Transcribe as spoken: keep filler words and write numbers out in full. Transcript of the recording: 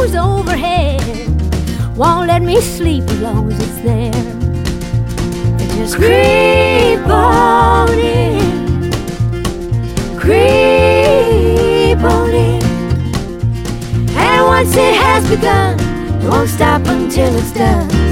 nose overhead won't let me sleep as long as it's there. It just creep on in, creep on in. And once it has begun, it won't stop until it's done.